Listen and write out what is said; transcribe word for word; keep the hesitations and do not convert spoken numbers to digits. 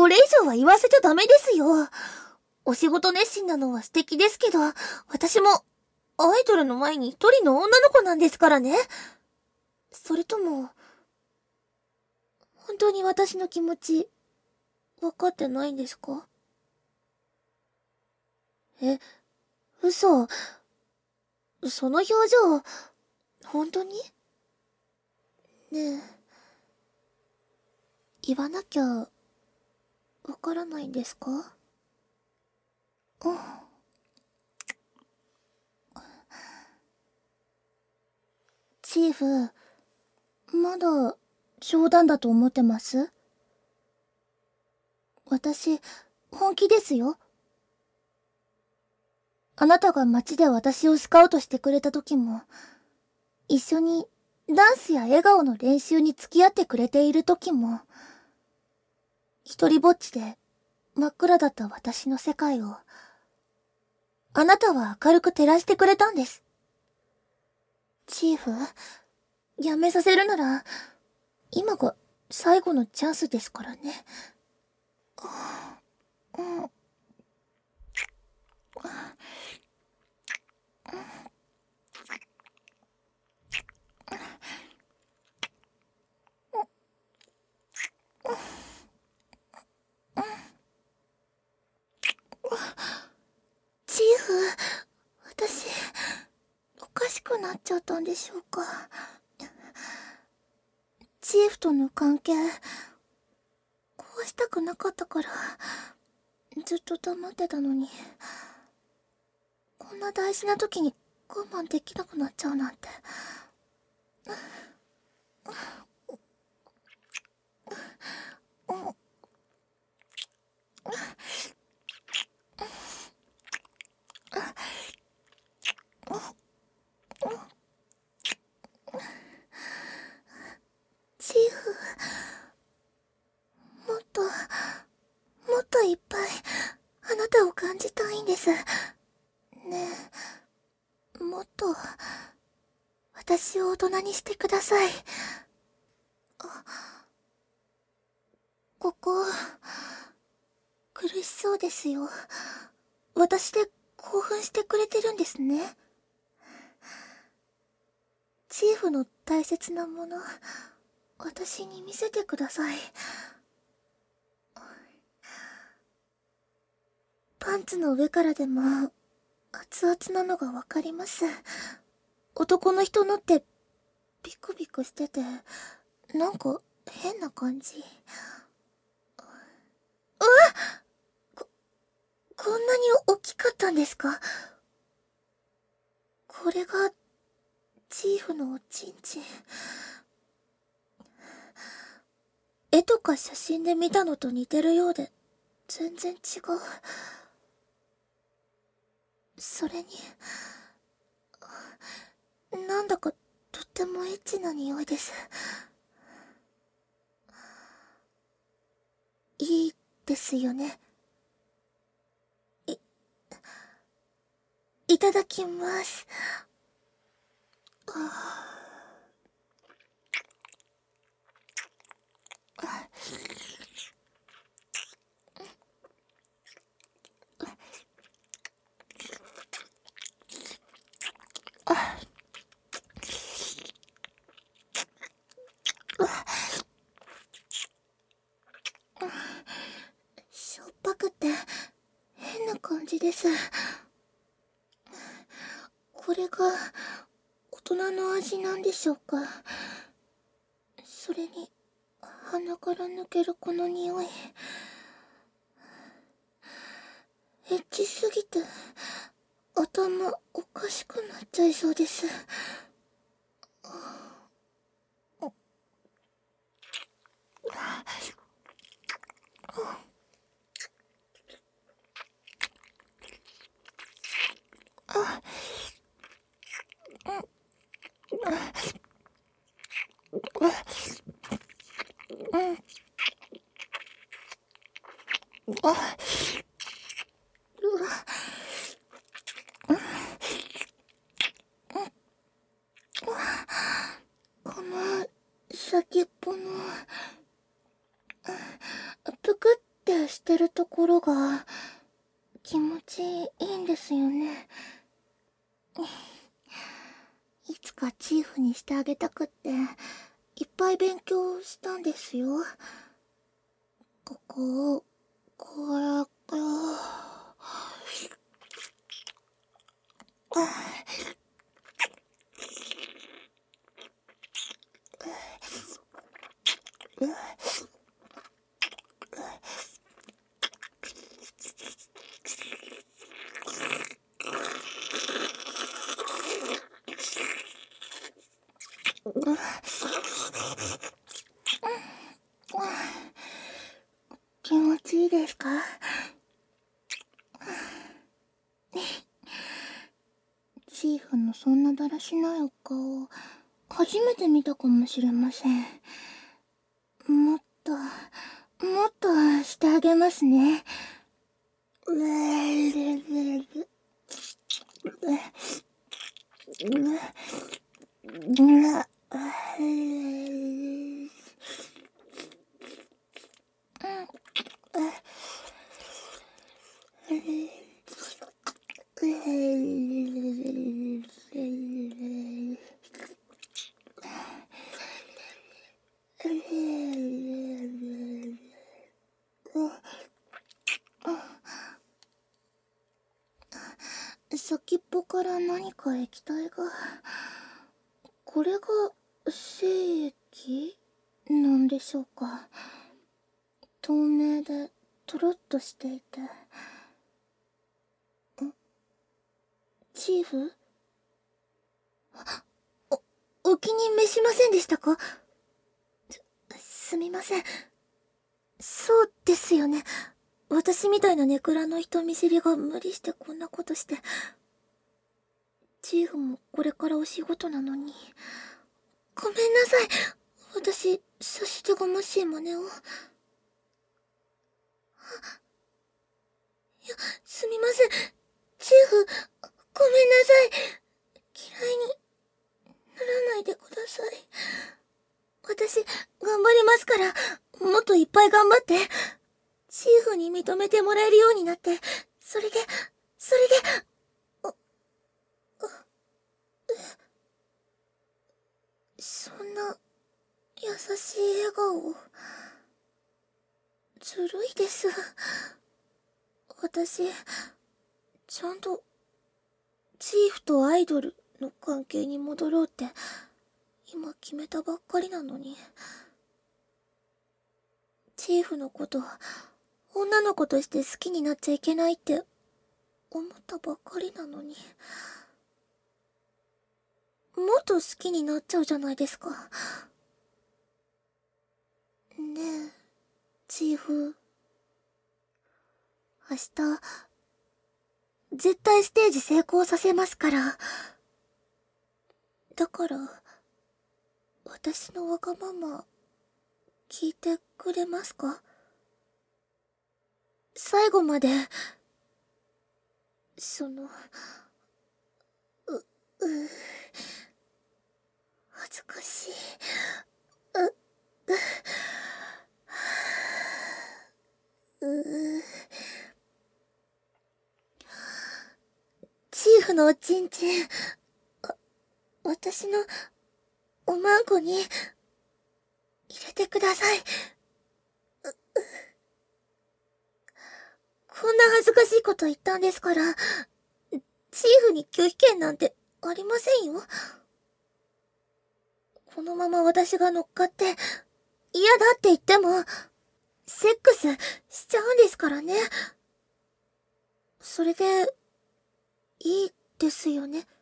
これ以上は言わせちゃダメですよ。お仕事熱心なのは素敵ですけど、私もアイドルの前に一人の女の子なんですからね。それとも、本当に私の気持ち、分かってないんですか？え、嘘。その表情、本当に？ねえ、言わなきゃ、わからないんですか？うん。チーフ、まだ冗談だと思ってます？私、本気ですよ。あなたが街で私をスカウトしてくれた時も、一緒にダンスや笑顔の練習に付き合ってくれている時も、一人ぼっちで真っ暗だった私の世界を、あなたは明るく照らしてくれたんです。チーフ、やめさせるなら、今が最後のチャンスですからね。うん。チーフ、私、おかしくなっちゃったんでしょうか。チーフとの関係、壊したくなかったから、ずっと黙ってたのに、こんな大事な時に我慢できなくなっちゃうなんて。チーフ、もっと、もっといっぱい、あなたを感じたいんです。ねえ、もっと、私を大人にしてください。ここ、苦しそうですよ。私で興奮してくれてるんですね。チーフの大切なもの、私に見せてください。パンツの上からでも、熱々なのがわかります。男の人のってビクビクしてて、なんか変な感じ。うわっ！こ、こんなに大きかったんですか？これが、チーフのおちんちん。絵とか写真で見たのと似てるようで、全然違う。それに、なんだかとってもエッチな匂いです。いいですよね。い、いただきます。しょっぱくて変な感じです。これが大人の味なんでしょうか。それに鼻から抜けるこの匂い、エッチすぎて頭おかしくなっちゃいそうです。この先っぽのぷくってしてるところが気持ちいいんですよね。いつかチーフにしてあげたくっていっぱい勉強したんですよ。ここをこうやって、気持ちいいですか？チーフのそんなだらしないお顔、初めて見たかもしれません。もっと、もっとしてあげますね。うわ先っぽから何か液体が。これが精液なんでしょうか。透明でとろっとしていて。ん？チーフ？お、お気に召しませんでしたか？す、すみません。そうですよね。私みたいなネクラの人見知りが無理してこんなことして。チーフもこれからお仕事なのに。ごめんなさい。私、さしてがましい真似を。いや、すみません。チーフ、ごめんなさい。嫌いにならないでください。私、頑張りますから、もっといっぱい頑張って。チーフに認めてもらえるようになって、それで、それで、あ、あ、そんな、優しい笑顔。ずるいです。私、ちゃんと、チーフとアイドルの関係に戻ろうって、今決めたばっかりなのに。チーフのこと、女の子として好きになっちゃいけないって思ったばっかりなのに。もっと好きになっちゃうじゃないですか。ねえ、チーフ。明日、絶対ステージ成功させますから。だから、私のわがまま、聞いてくれますか？最後まで、その、う、う、恥ずかしい。う、う、う、チーフのおちんちん、わ、私の、おまんこに、入れてください。こんな恥ずかしいこと言ったんですから、チーフに拒否権なんてありませんよ。このまま私が乗っかって、嫌だって言っても、セックスしちゃうんですからね。それで、いいですよね。